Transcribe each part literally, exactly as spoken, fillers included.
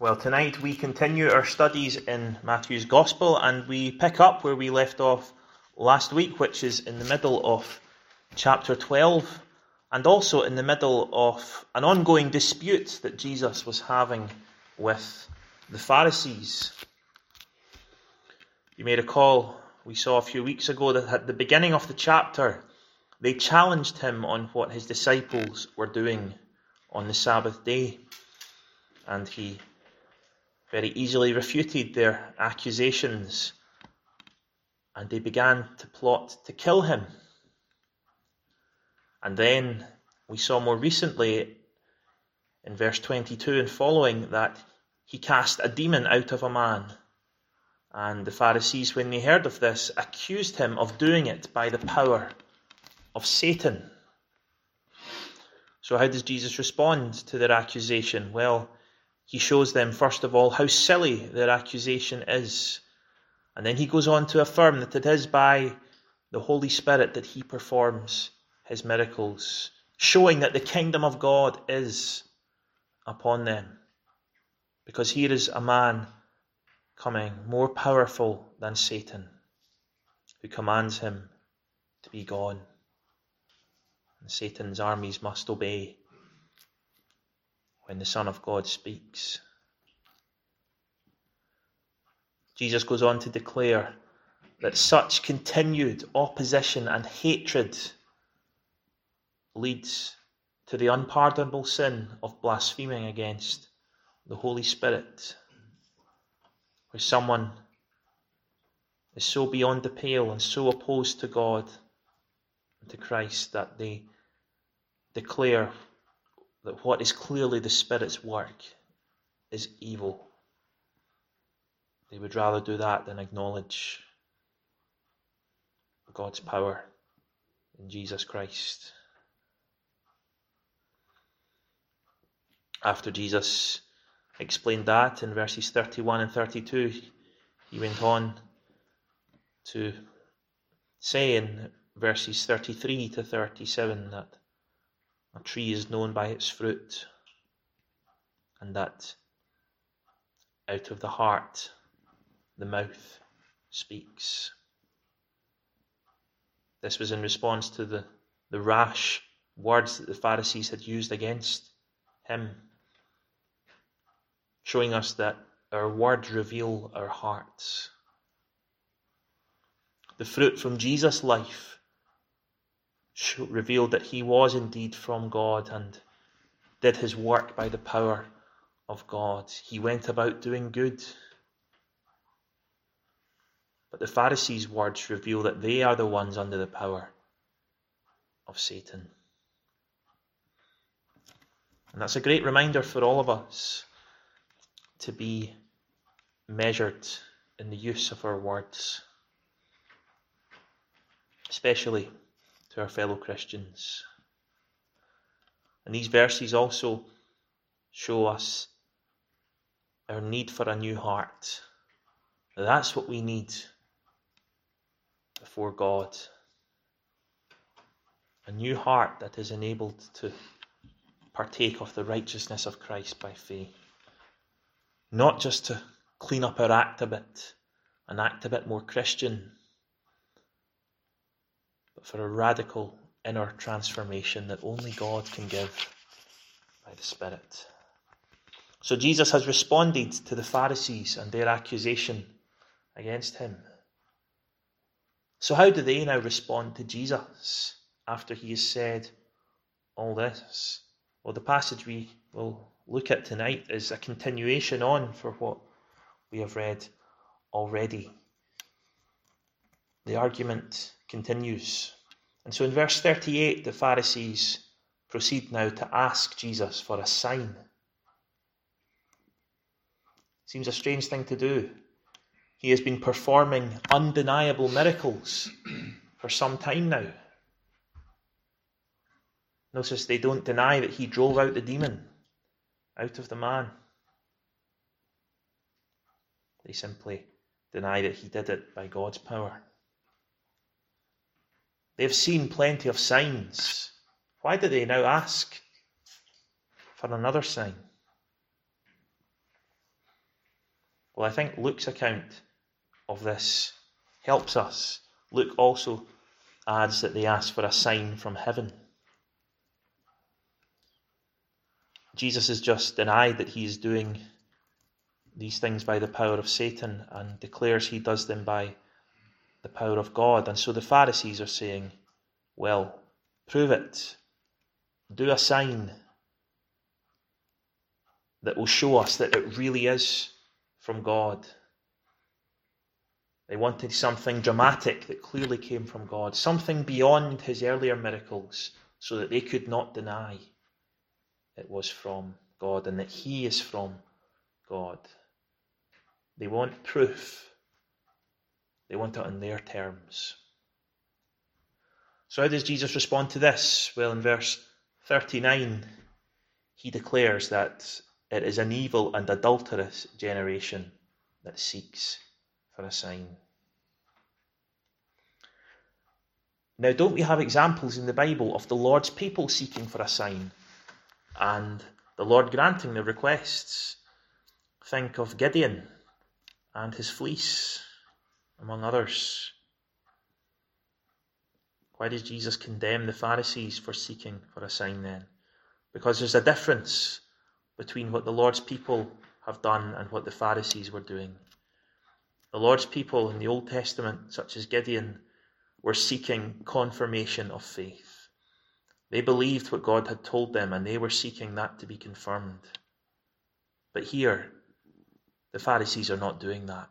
Well, tonight we continue our studies in Matthew's Gospel, and we pick up where we left off last week, which is in the middle of chapter twelve, and also in the middle of an ongoing dispute that Jesus was having with the Pharisees. You may recall, we saw a few weeks ago that at the beginning of the chapter, they challenged him on what his disciples were doing on the Sabbath day, and he very easily refuted their accusations, and they began to plot to kill him. And then we saw more recently in verse twenty-two and following that he cast a demon out of a man. And the Pharisees, when they heard of this, accused him of doing it by the power of Satan. So how does Jesus respond to their accusation? Well, he shows them, first of all, how silly their accusation is. And then he goes on to affirm that it is by the Holy Spirit that he performs his miracles, showing that the kingdom of God is upon them. Because here is a man coming more powerful than Satan, who commands him to be gone. And Satan's armies must obey when the Son of God speaks. Jesus goes on to declare that such continued opposition and hatred leads to the unpardonable sin of blaspheming against the Holy Spirit, where someone is so beyond the pale and so opposed to God and to Christ that they declare that what is clearly the Spirit's work is evil. They would rather do that than acknowledge God's power in Jesus Christ. After Jesus explained that in verses thirty-one and thirty-two, he went on to say in verses thirty-three to thirty-seven that a tree is known by its fruit, and that out of the heart the mouth speaks. This was in response to the, the rash words that the Pharisees had used against him, showing us that our words reveal our hearts. The fruit from Jesus' life revealed that he was indeed from God and did his work by the power of God. He went about doing good. But the Pharisees' words reveal that they are the ones under the power of Satan. And that's a great reminder for all of us to be measured in the use of our words, especially to our fellow Christians. And these verses also show us our need for a new heart. That's what we need before God. A new heart that is enabled to partake of the righteousness of Christ by faith. Not just to clean up our act a bit and act a bit more Christian, but for a radical inner transformation that only God can give by the Spirit. So Jesus has responded to the Pharisees and their accusation against him. So how do they now respond to Jesus after he has said all this? Well, the passage we will look at tonight is a continuation on for what we have read already. The argument continues. And so in verse thirty-eight, the Pharisees proceed now to ask Jesus for a sign. Seems a strange thing to do. He has been performing undeniable miracles for some time now. Notice they don't deny that he drove out the demon out of the man. They simply deny that he did it by God's power. They've seen plenty of signs. Why do they now ask for another sign? Well, I think Luke's account of this helps us. Luke also adds that they asked for a sign from heaven. Jesus has just denied that he is doing these things by the power of Satan and declares he does them by the power of God. And so the Pharisees are saying, well, prove it. Do a sign that will show us that it really is from God. They wanted something dramatic that clearly came from God, something beyond his earlier miracles, so that they could not deny it was from God and that he is from God. They want proof. They want it on their terms. So how does Jesus respond to this? Well, in verse thirty-nine, he declares that it is an evil and adulterous generation that seeks for a sign. Now, don't we have examples in the Bible of the Lord's people seeking for a sign and the Lord granting their requests? Think of Gideon and his fleece, among others. Why does Jesus condemn the Pharisees for seeking for a sign then? Because there's a difference between what the Lord's people have done and what the Pharisees were doing. The Lord's people in the Old Testament, such as Gideon, were seeking confirmation of faith. They believed what God had told them and they were seeking that to be confirmed. But here, the Pharisees are not doing that.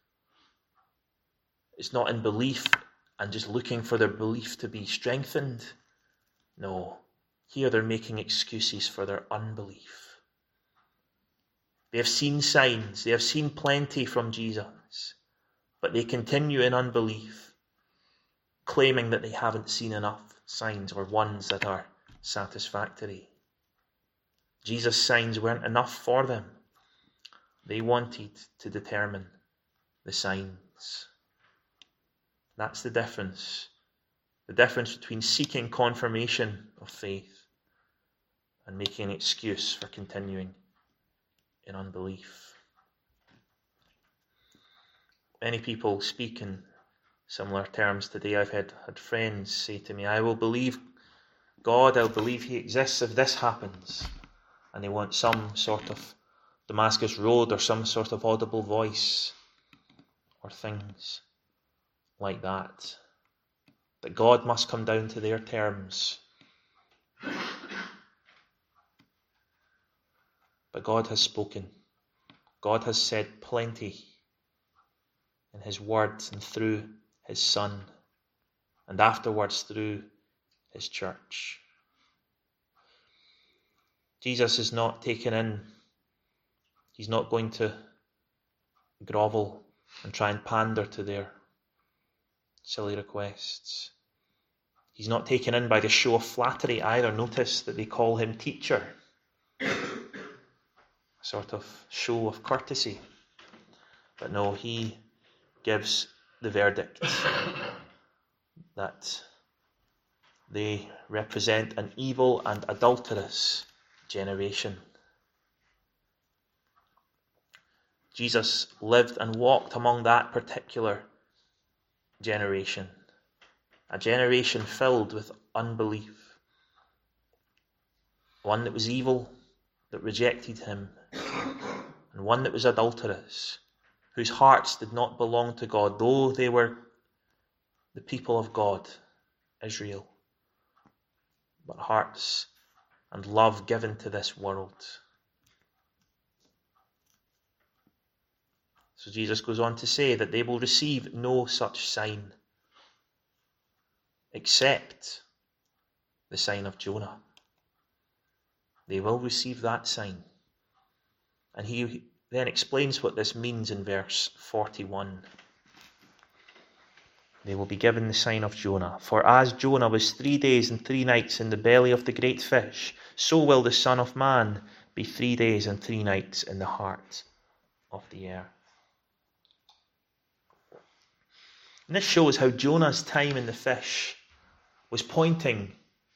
It's not in belief and just looking for their belief to be strengthened. No, here they're making excuses for their unbelief. They have seen signs, they have seen plenty from Jesus, but they continue in unbelief, claiming that they haven't seen enough signs or ones that are satisfactory. Jesus' signs weren't enough for them. They wanted to determine the signs. That's the difference. The difference between seeking confirmation of faith and making an excuse for continuing in unbelief. Many people speak in similar terms today. I've had, had friends say to me, I will believe God, I'll believe he exists if this happens. And they want some sort of Damascus Road or some sort of audible voice or things like that. That God must come down to their terms. But God has spoken. God has said plenty in his words and through his Son, and afterwards through his church. Jesus is not taken in. He's not going to grovel and try and pander to their silly requests. He's not taken in by the show of flattery either. Notice that they call him teacher. A sort of show of courtesy. But no, he gives the verdict that they represent an evil and adulterous generation. Jesus lived and walked among that particular generation, a generation filled with unbelief, one that was evil, that rejected him, and one that was adulterous, whose hearts did not belong to God, though they were the people of God, Israel, but hearts and love given to this world. So Jesus goes on to say that they will receive no such sign except the sign of Jonah. They will receive that sign. And he then explains what this means in verse forty-one. They will be given the sign of Jonah. For as Jonah was three days and three nights in the belly of the great fish, so will the Son of Man be three days and three nights in the heart of the earth. And this shows how Jonah's time in the fish was pointing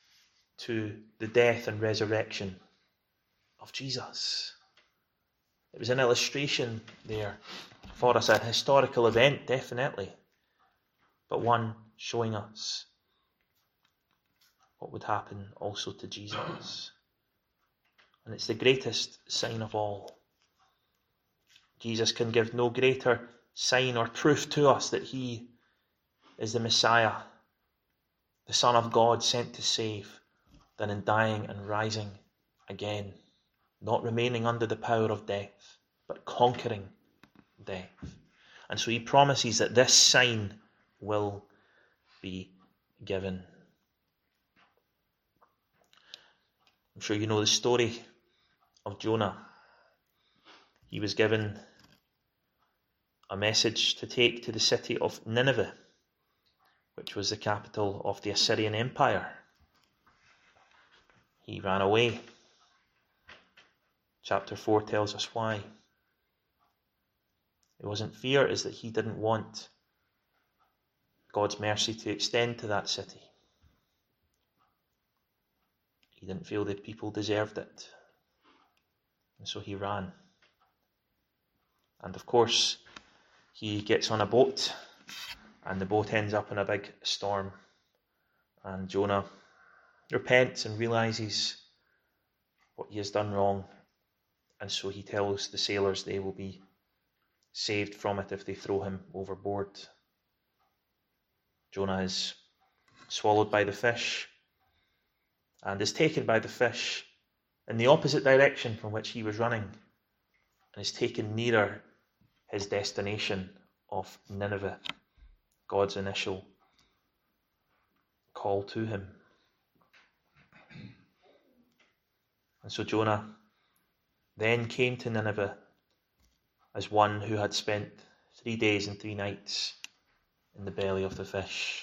to the death and resurrection of Jesus. It was an illustration there for us, a historical event, definitely, but one showing us what would happen also to Jesus. And it's the greatest sign of all. Jesus can give no greater sign or proof to us that he is the Messiah, the Son of God sent to save, than in dying and rising again, not remaining under the power of death, but conquering death. And so he promises that this sign will be given. I'm sure you know the story of Jonah. He was given a message to take to the city of Nineveh, which was the capital of the Assyrian Empire. He ran away. Chapter four tells us why. It wasn't fear, it's that he didn't want God's mercy to extend to that city. He didn't feel the people deserved it. And so he ran. And of course, he gets on a boat, and the boat ends up in a big storm. And Jonah repents and realizes what he has done wrong. And so he tells the sailors they will be saved from it if they throw him overboard. Jonah is swallowed by the fish and is taken by the fish in the opposite direction from which he was running, and is taken nearer his destination of Nineveh, God's initial call to him. And so Jonah then came to Nineveh as one who had spent three days and three nights in the belly of the fish.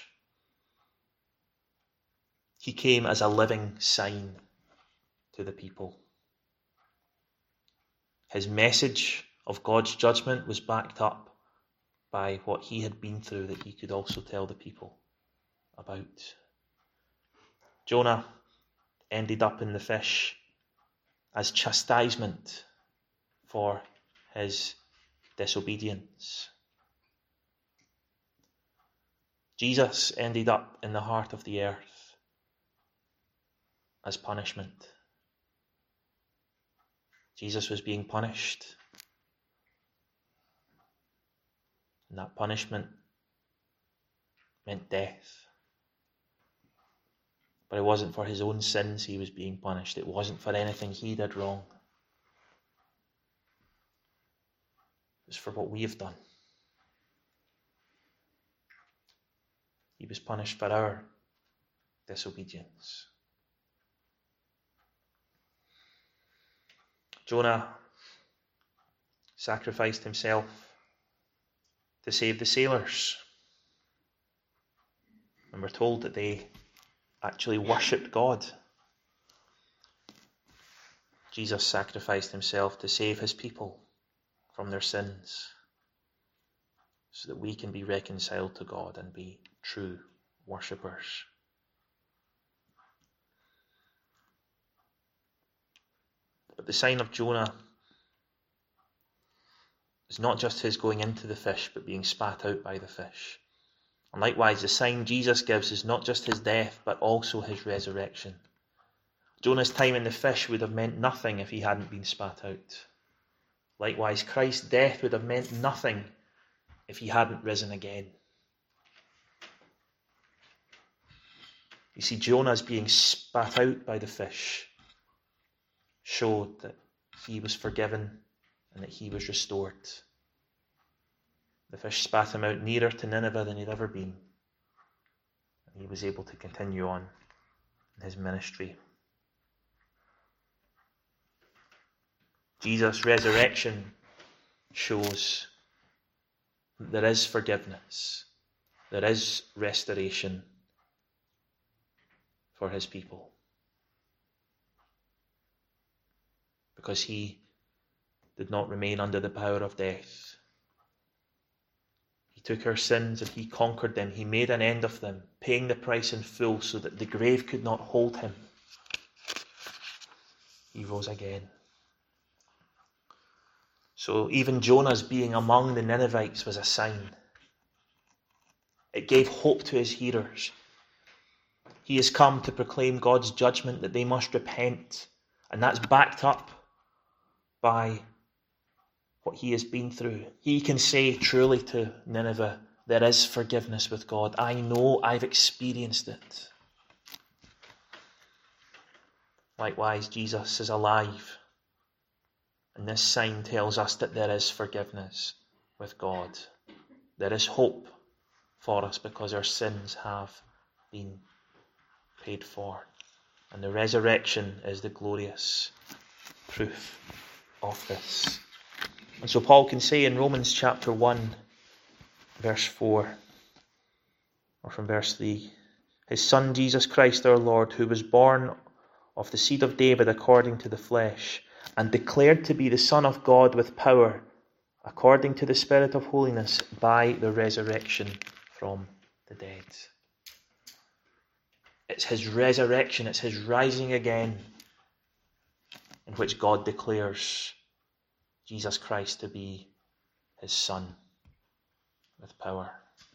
He came as a living sign to the people. His message of God's judgment was backed up by what he had been through that he could also tell the people about. Jonah ended up in the fish as chastisement for his disobedience. Jesus ended up in the heart of the earth as punishment. Jesus was being punished, and that punishment meant death. But it wasn't for his own sins he was being punished. It wasn't for anything he did wrong. It was for what we have done. He was punished for our disobedience. Jonah sacrificed himself to save the sailors. And we're told that they actually worshipped God. Jesus sacrificed himself to save his people from their sins, so that we can be reconciled to God and be true worshippers. But the sign of Jonah is not just his going into the fish, but being spat out by the fish. And likewise, the sign Jesus gives is not just his death, but also his resurrection. Jonah's time in the fish would have meant nothing if he hadn't been spat out. Likewise, Christ's death would have meant nothing if he hadn't risen again. You see, Jonah's being spat out by the fish showed that he was forgiven and that he was restored. The fish spat him out nearer to Nineveh than he'd ever been, and he was able to continue on in his ministry. Jesus' resurrection shows that there is forgiveness, there is restoration for his people. Because he did not remain under the power of death. He took our sins and he conquered them. He made an end of them, paying the price in full so that the grave could not hold him. He rose again. So even Jonah's being among the Ninevites was a sign. It gave hope to his hearers. He has come to proclaim God's judgment that they must repent, and that's backed up by what he has been through. He can say truly to Nineveh, there is forgiveness with God. I know, I've experienced it. Likewise, Jesus is alive. And this sign tells us that there is forgiveness with God. There is hope for us because our sins have been paid for. And the resurrection is the glorious proof of this. And so Paul can say in Romans chapter one, verse four, or from verse three, his Son Jesus Christ our Lord, who was born of the seed of David according to the flesh, and declared to be the Son of God with power, according to the Spirit of holiness, by the resurrection from the dead. It's his resurrection, it's his rising again, in which God declares Jesus Christ to be his Son with power.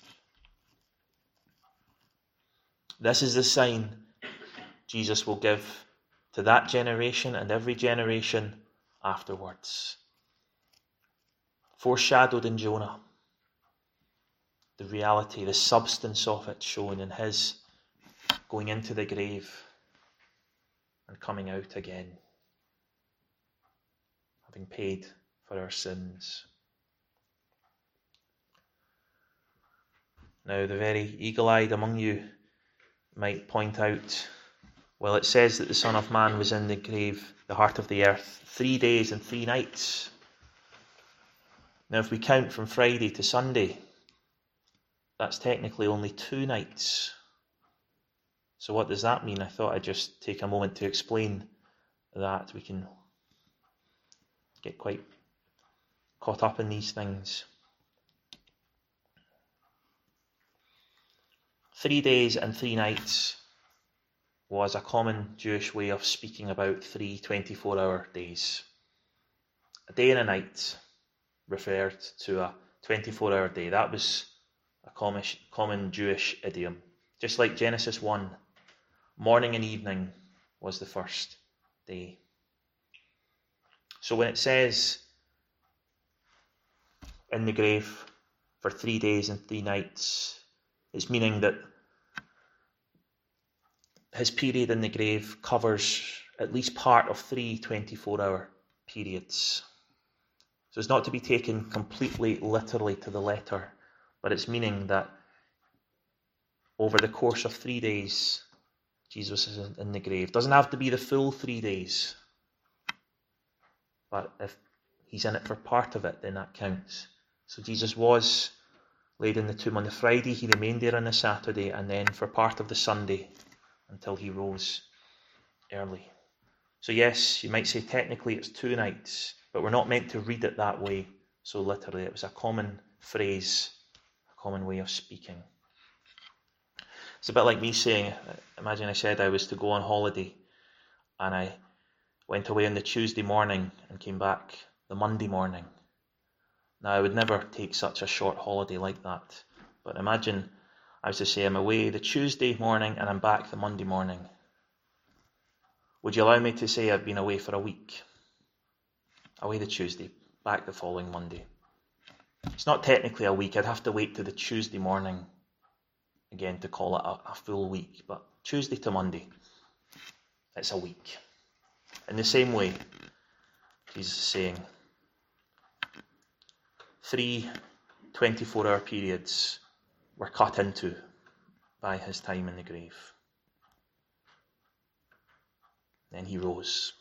This is the sign Jesus will give to that generation and every generation afterwards. Foreshadowed in Jonah. The reality, the substance of it shown in his going into the grave and coming out again, having paid for our sins. Now, the very eagle-eyed among you might point out, well, it says that the Son of Man was in the grave, the heart of the earth, three days and three nights. Now, if we count from Friday to Sunday, that's technically only two nights. So what does that mean? I thought I'd just take a moment to explain that. We can get quite caught up in these things. Three days and three nights was a common Jewish way of speaking about three twenty-four-hour days. A day and a night referred to a twenty-four-hour day. That was a common, common Jewish idiom. Just like Genesis one, morning and evening was the first day. So when it says in the grave for three days and three nights, it's meaning that his period in the grave covers at least part of three twenty-four-hour periods. So it's not to be taken completely literally to the letter, but it's meaning that over the course of three days, Jesus is in the grave. Doesn't have to be the full three days, but if he's in it for part of it, then that counts. So Jesus was laid in the tomb on the Friday, he remained there on the Saturday, and then for part of the Sunday until he rose early. So yes, you might say technically it's two nights, but we're not meant to read it that way so literally. It was a common phrase, a common way of speaking. It's a bit like me saying, imagine I said I was to go on holiday and I went away on the Tuesday morning and came back the Monday morning. Now, I would never take such a short holiday like that, but imagine I was to say I'm away the Tuesday morning and I'm back the Monday morning. Would you allow me to say I've been away for a week? Away the Tuesday, back the following Monday. It's not technically a week. I'd have to wait to the Tuesday morning again to call it a, a full week. But Tuesday to Monday, it's a week. In the same way, Jesus is saying, three twenty-four-hour periods were cut into by his time in the grave. Then he rose.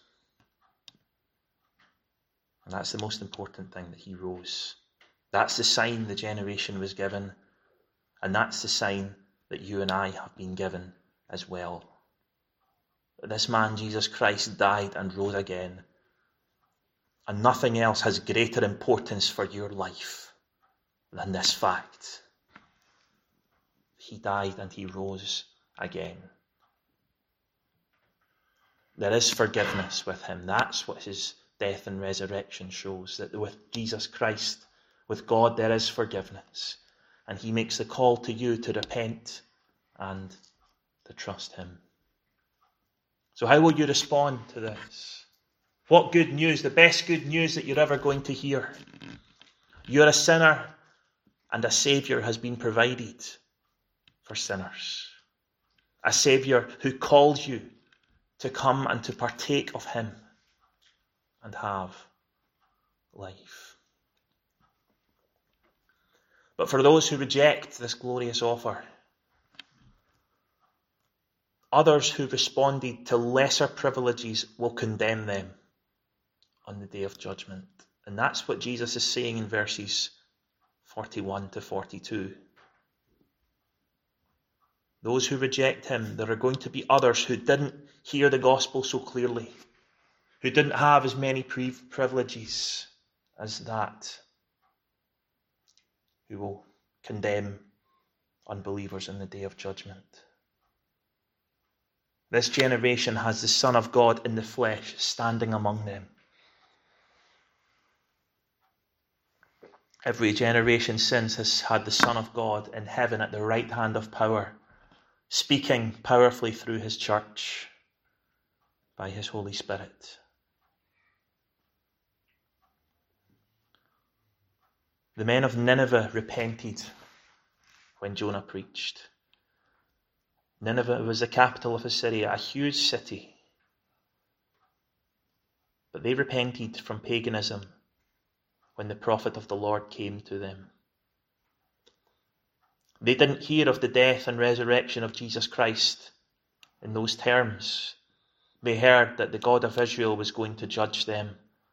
And that's the most important thing, that he rose. That's the sign the generation was given. And that's the sign that you and I have been given as well. That this man, Jesus Christ, died and rose again. And nothing else has greater importance for your life than this fact. He died and he rose again. There is forgiveness with him. That's what his death and resurrection shows that with Jesus Christ, with God, there is forgiveness. And he makes the call to you to repent and to trust him. So how will you respond to this? What good news, the best good news that you're ever going to hear. You're a sinner and a Saviour has been provided for sinners. A Saviour who calls you to come and to partake of him and have life. But for those who reject this glorious offer, others who responded to lesser privileges will condemn them on the day of judgment. And that's what Jesus is saying in verses forty-one to forty-two. Those who reject him, there are going to be others who didn't hear the gospel so clearly, who didn't have as many privileges as that, who will condemn unbelievers in the day of judgment. This generation has the Son of God in the flesh standing among them. Every generation since has had the Son of God in heaven at the right hand of power, speaking powerfully through his church by his Holy Spirit. The men of Nineveh repented when Jonah preached. Nineveh was the capital of Assyria, a huge city. But they repented from paganism when the prophet of the Lord came to them. They didn't hear of the death and resurrection of Jesus Christ in those terms. They heard that the God of Israel was going to judge them.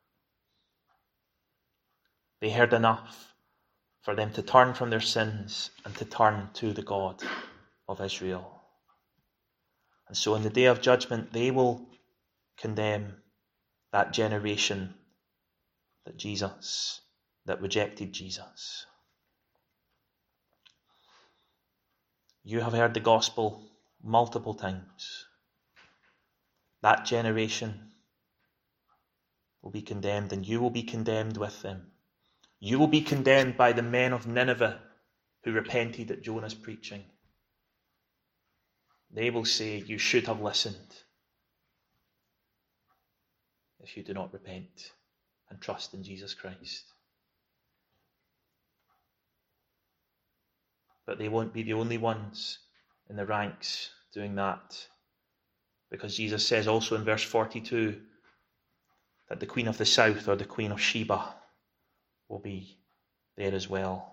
They heard enough for them to turn from their sins and to turn to the God of Israel. And so in the day of judgment, they will condemn that generation that Jesus, that rejected Jesus. You have heard the gospel multiple times. That generation will be condemned, and you will be condemned with them. You will be condemned by the men of Nineveh who repented at Jonah's preaching. They will say, you should have listened if you do not repent and trust in Jesus Christ. But they won't be the only ones in the ranks doing that, because Jesus says also in verse forty-two that the Queen of the South, or the Queen of Sheba, will be there as well.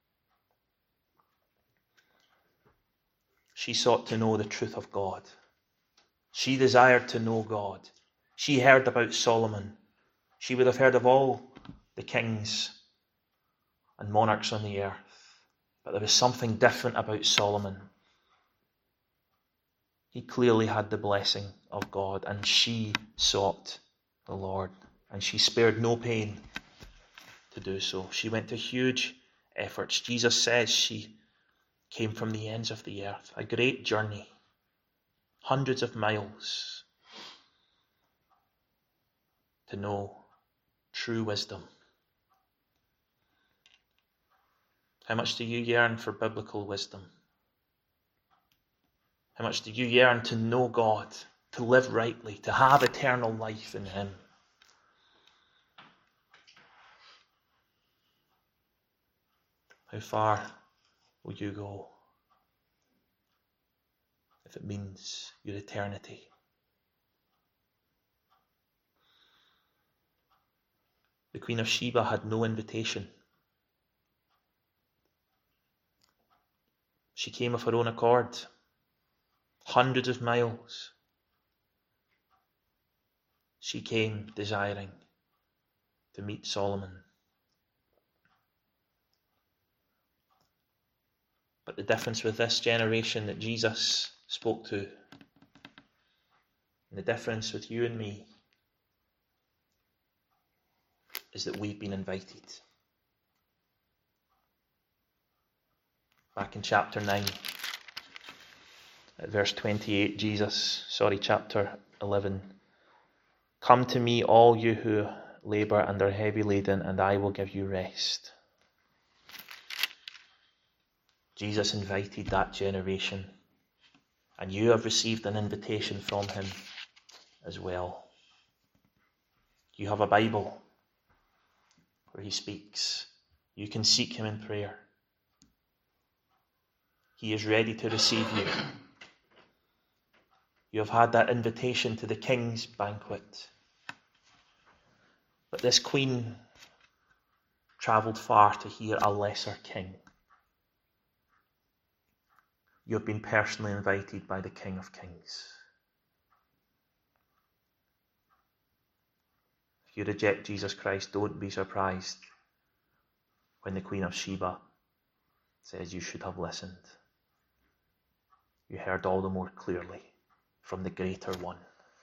She sought to know the truth of God. She desired to know God. She heard about Solomon. She would have heard of all the kings and monarchs on the earth. But there was something different about Solomon. He clearly had the blessing of God, and she sought the Lord, and she spared no pain to do so. She went to huge efforts. Jesus says she came from the ends of the earth, a great journey, hundreds of miles, to know true wisdom. How much do you yearn for biblical wisdom? How much do you yearn to know God, to live rightly, to have eternal life in him? How far will you go if it means your eternity? The Queen of Sheba had no invitation. She came of her own accord, hundreds of miles. She came desiring to meet Solomon. But the difference with this generation that Jesus spoke to, and the difference with you and me, is that we've been invited. Back in chapter nine, at verse twenty-eight, Jesus, sorry, chapter eleven, Come to me, all you who labor and are heavy laden, and I will give you rest. Jesus invited that generation, and you have received an invitation from him as well. You have a Bible where he speaks. You can seek him in prayer. He is ready to receive you. You have had that invitation to the king's banquet. But this queen travelled far to hear a lesser king. You have been personally invited by the King of Kings. If you reject Jesus Christ, don't be surprised when the Queen of Sheba says you should have listened. You heard all the more clearly from the greater one.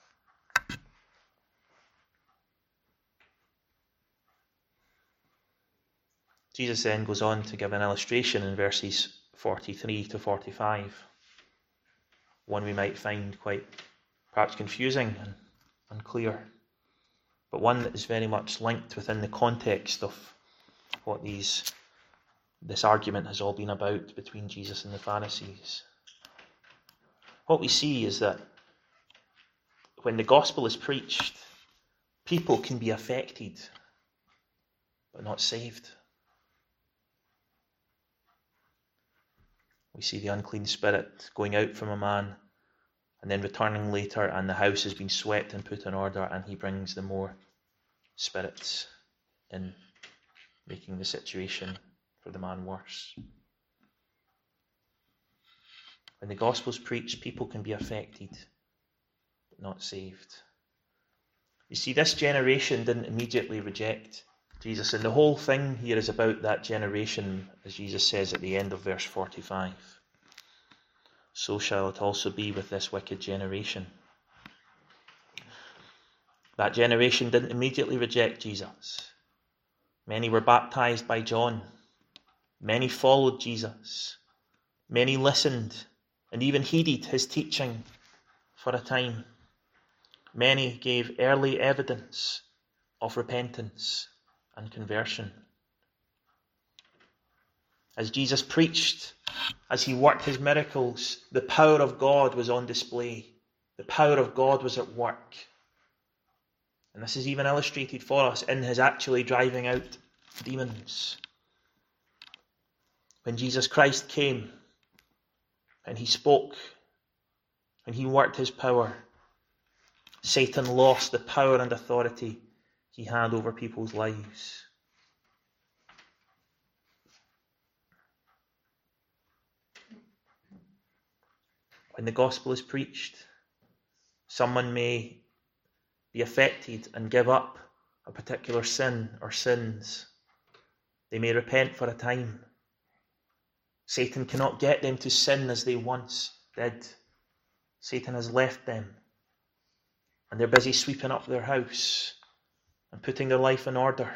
Jesus then goes on to give an illustration in verses forty-three to forty-five. One we might find quite perhaps confusing and unclear, but one that is very much linked within the context of what these this argument has all been about between Jesus and the Pharisees. What we see is that when the gospel is preached, people can be affected, but not saved. We see the unclean spirit going out from a man and then returning later, and the house has been swept and put in order, and he brings the more spirits in, making the situation for the man worse. When the gospel is preached, people can be affected, but not saved. You see, this generation didn't immediately reject Jesus, and the whole thing here is about that generation, as Jesus says at the end of verse forty-five. So shall it also be with this wicked generation. That generation didn't immediately reject Jesus. Many were baptized by John. Many followed Jesus. Many listened and even heeded his teaching for a time. Many gave early evidence of repentance and conversion. As Jesus preached, as he worked his miracles, the power of God was on display. The power of God was at work. And this is even illustrated for us in his actually driving out demons. When Jesus Christ came and he spoke and he worked his power, Satan lost the power and authority he had over people's lives. When the gospel is preached, someone may be affected and give up a particular sin or sins. They may repent for a time. Satan cannot get them to sin as they once did. Satan has left them, and they're busy sweeping up their house and putting their life in order.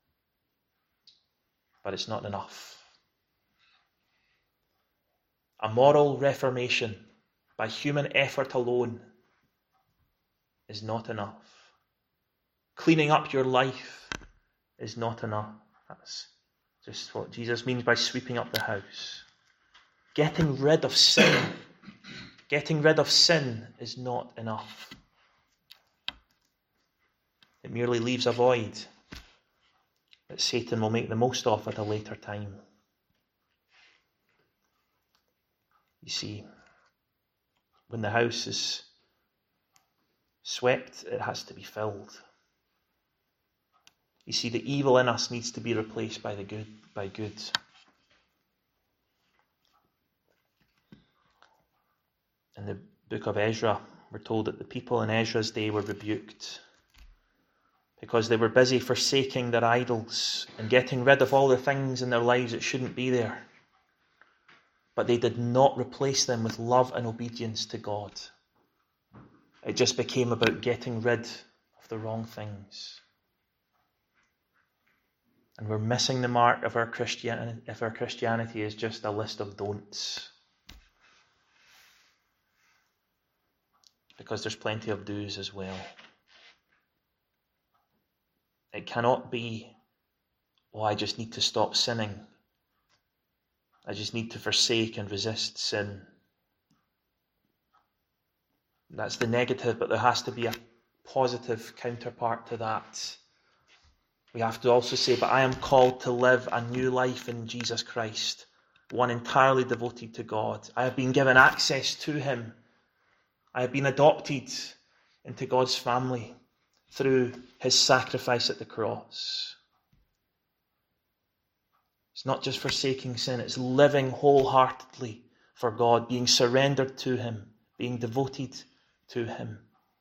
But it's not enough. A moral reformation by human effort alone is not enough. Cleaning up your life is not enough. That's just what Jesus means by sweeping up the house. Getting rid of sin, getting rid of sin is not enough. It merely leaves a void that Satan will make the most of at a later time. You see, when the house is swept, it has to be filled. You see, the evil in us needs to be replaced by the good, by good. In the book of Ezra, we're told that the people in Ezra's day were rebuked because they were busy forsaking their idols and getting rid of all the things in their lives that shouldn't be there. But they did not replace them with love and obedience to God. It just became about getting rid of the wrong things. And we're missing the mark of our Christianity if our Christianity is just a list of don'ts. Because there's plenty of do's as well. It cannot be, oh, I just need to stop sinning. I just need to forsake and resist sin. That's the negative, but there has to be a positive counterpart to that. We have to also say, but I am called to live a new life in Jesus Christ, one entirely devoted to God. I have been given access to him. I have been adopted into God's family through his sacrifice at the cross. It's not just forsaking sin, it's living wholeheartedly for God, being surrendered to him, being devoted to him.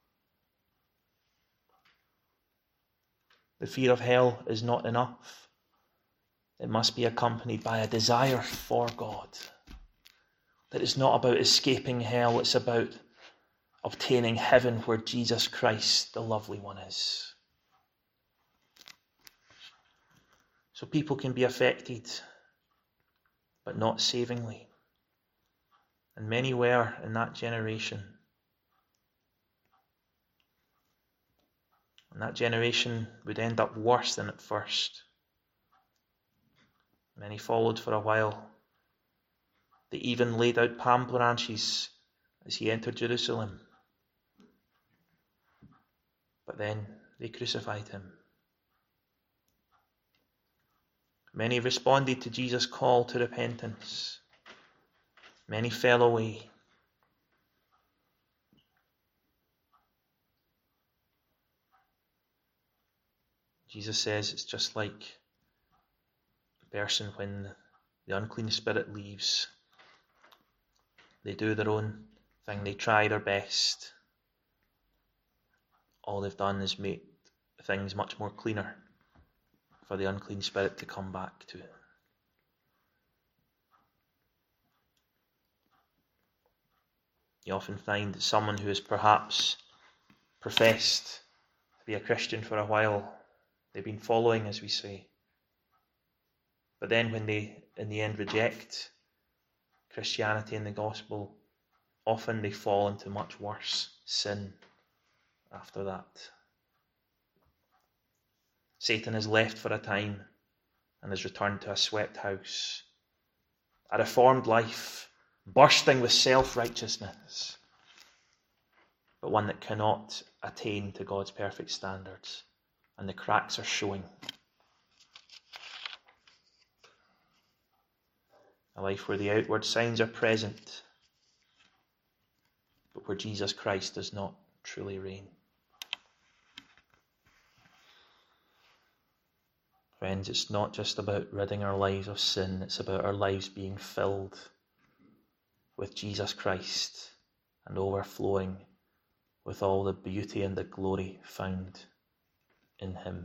The fear of hell is not enough. It must be accompanied by a desire for God. That it's not about escaping hell, it's about obtaining heaven where Jesus Christ, the lovely one, is. So people can be affected, but not savingly. And many were in that generation. And that generation would end up worse than at first. Many followed for a while. They even laid out palm branches as he entered Jerusalem. But then they crucified him. Many responded to Jesus' call to repentance. Many fell away. Jesus says it's just like a person when the unclean spirit leaves. They do their own thing. They try their best. All they've done is make things much more cleaner for the unclean spirit to come back to it. You often find that someone who has perhaps professed to be a Christian for a while, they've been following, as we say, but then when they, in the end, reject Christianity and the gospel, often they fall into much worse sin after that. Satan has left for a time and has returned to a swept house, a reformed life, bursting with self-righteousness, but one that cannot attain to God's perfect standards, and the cracks are showing. A life where the outward signs are present, but where Jesus Christ does not truly reign. Friends, it's not just about ridding our lives of sin, it's about our lives being filled with Jesus Christ and overflowing with all the beauty and the glory found in him.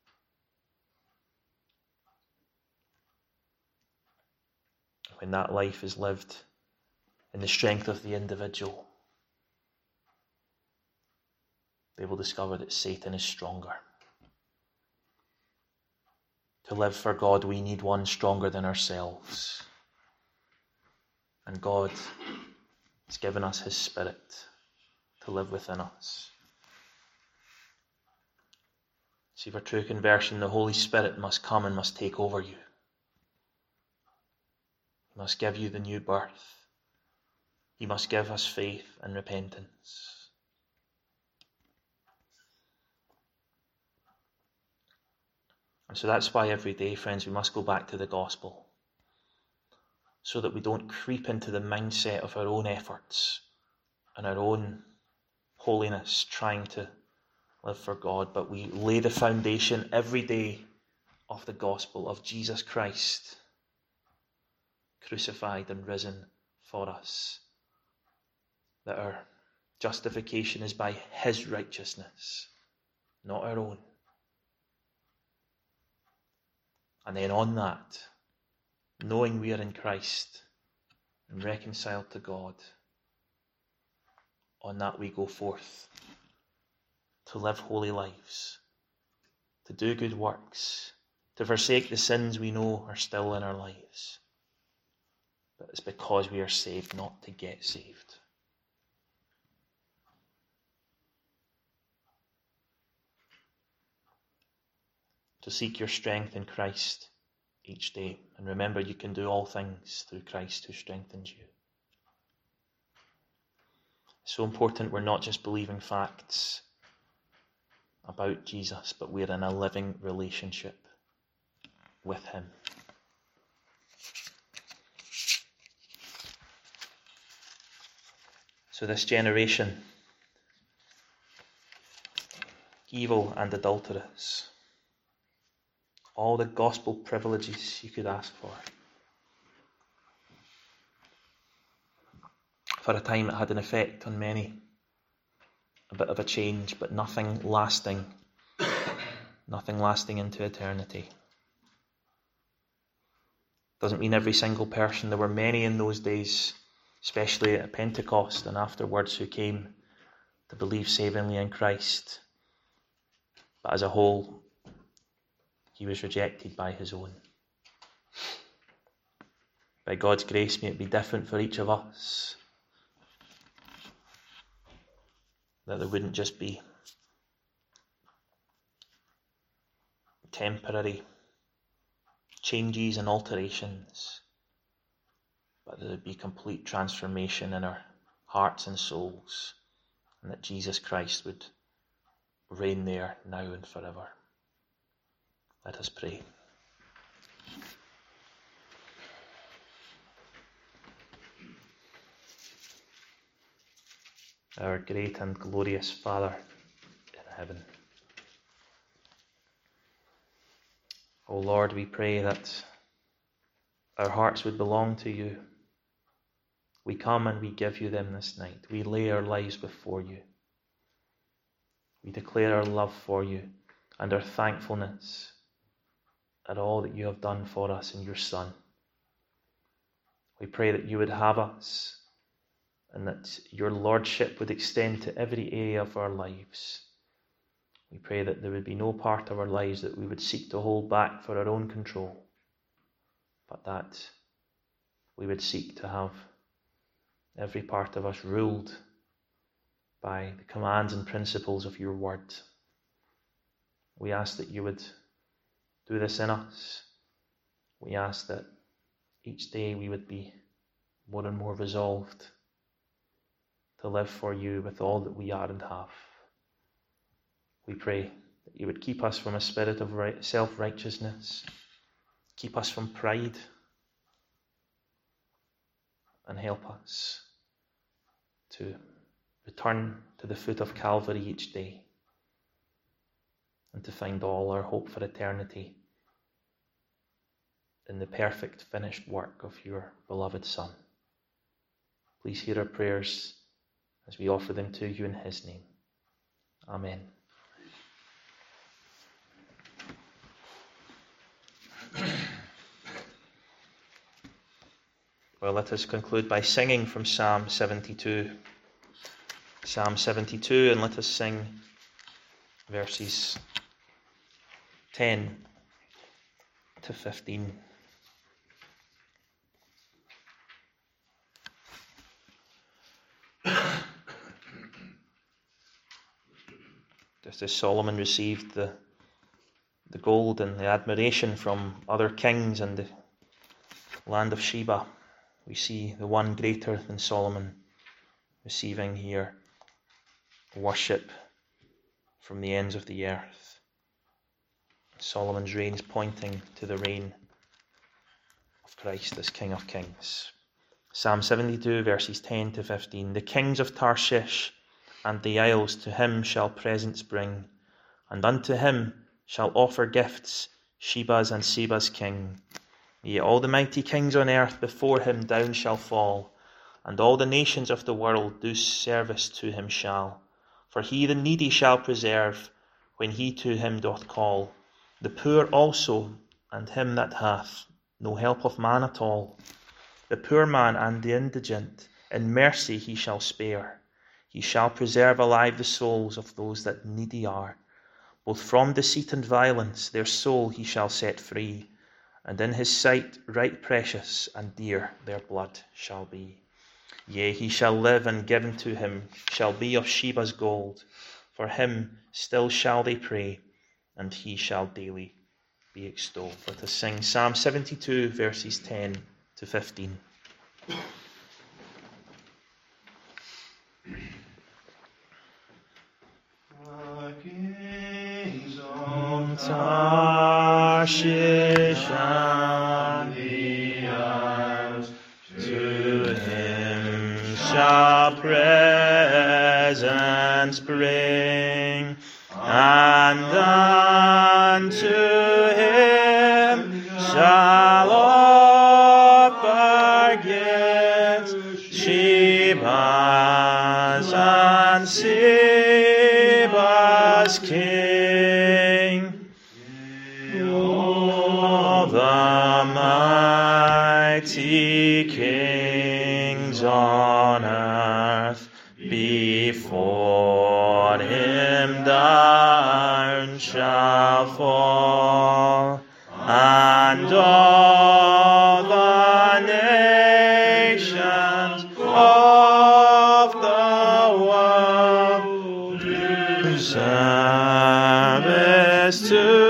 When that life is lived in the strength of the individual, they will discover that Satan is stronger. To live for God, we need one stronger than ourselves. And God has given us his Spirit to live within us. See, for true conversion, the Holy Spirit must come and must take over you. He must give you the new birth. He must give us faith and repentance. And so that's why every day, friends, we must go back to the gospel, so that we don't creep into the mindset of our own efforts and our own holiness, trying to live for God, but we lay the foundation every day of the gospel of Jesus Christ, crucified and risen for us, that our justification is by his righteousness, not our own. And then on that, knowing we are in Christ and reconciled to God, on that we go forth to live holy lives, to do good works, to forsake the sins we know are still in our lives. But it's because we are saved, not to get saved. to seek your strength in Christ each day. And remember, you can do all things through Christ who strengthens you. It's so important we're not just believing facts about Jesus, but we're in a living relationship with him. So this generation, evil and adulterous, all the gospel privileges you could ask for. For a time it had an effect on many, a bit of a change, but nothing lasting, nothing lasting into eternity. Doesn't mean every single person. There were many in those days, especially at Pentecost and afterwards, who came to believe savingly in Christ. But as a whole, he was rejected by his own. By God's grace, may it be different for each of us. That there wouldn't just be temporary changes and alterations, but there would be complete transformation in our hearts and souls, and that Jesus Christ would reign there now and forever. Let us pray. Our great and glorious Father in heaven, O Lord, we pray that our hearts would belong to you. We come and we give you them this night. We lay our lives before you. We declare our love for you and our thankfulness at all that you have done for us in your Son. We pray that you would have us and that your lordship would extend to every area of our lives. We pray that there would be no part of our lives that we would seek to hold back for our own control, but that we would seek to have every part of us ruled by the commands and principles of your word. We ask that you would do this in us. We ask that each day we would be more and more resolved to live for you with all that we are and have. We pray that you would keep us from a spirit of self-righteousness, keep us from pride, and help us to return to the foot of Calvary each day and to find all our hope for eternity in the perfect finished work of your beloved Son. Please hear our prayers as we offer them to you in his name. Amen. Well, let us conclude by singing from Psalm seventy-two. Psalm seventy-two, and let us sing verses ten to fifteen. Just as Solomon received the, the gold and the admiration from other kings and the land of Sheba, we see the one greater than Solomon receiving here worship from the ends of the earth. Solomon's reign is pointing to the reign of Christ as King of Kings. Psalm seventy-two, verses ten to fifteen. The kings of Tarshish and the isles to him shall presents bring, and unto him shall offer gifts Sheba's and Seba's king. Yea, all the mighty kings on earth before him down shall fall, and all the nations of the world do service to him shall. For he the needy shall preserve, when he to him doth call, the poor also, and him that hath no help of man at all. The poor man and the indigent, in mercy he shall spare. He shall preserve alive the souls of those that needy are. Both from deceit and violence their soul he shall set free, and in his sight right precious and dear their blood shall be. Yea, he shall live, and given to him shall be of Sheba's gold. For him still shall they pray, and he shall daily be extolled. Let us sing Psalm seventy-two, verses ten to fifteen. Tarshish and the isles, to him shall presents bring, and unto him shall offer gifts, Sheba's and Seba's king. All the mighty kings on earth before him down shall fall, and all the nations of the world do service to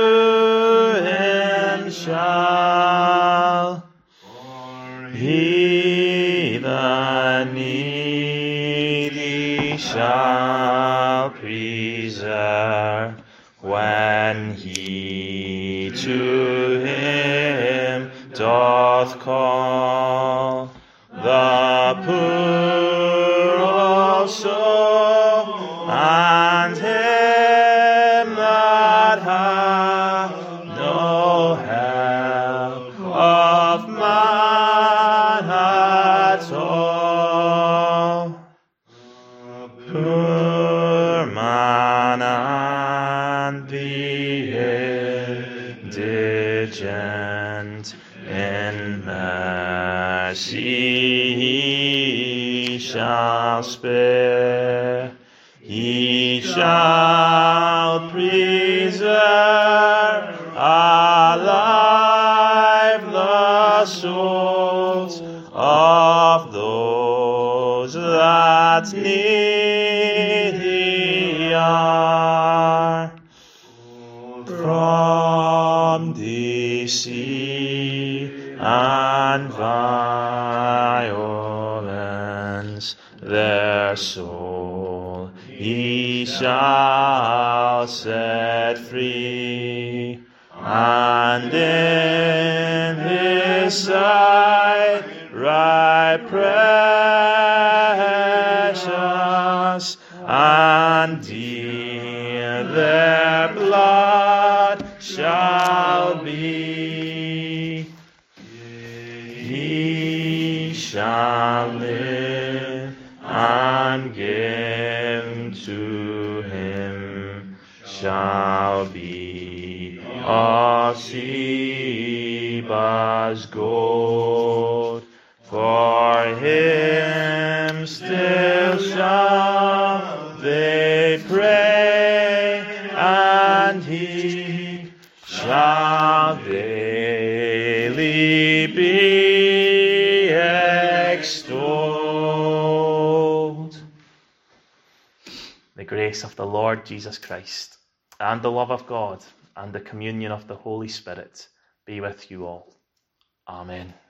shall. He the needy shall preserve when he to him doth call. The poor also, and him that hath no help of man at all. Poor man and the indigent, in mercy he shall spare. He shall preserve alive the souls of those that needy are. From deceit and violence their soul he shall set free, and in his sight right precious, and dear their blood shall be. He shall live, and give to him shall be of Sheba's gold. For him still shall they pray, and he shall daily be extolled. The grace of the Lord Jesus Christ, and the love of God, and the communion of the Holy Spirit be with you all. Amen.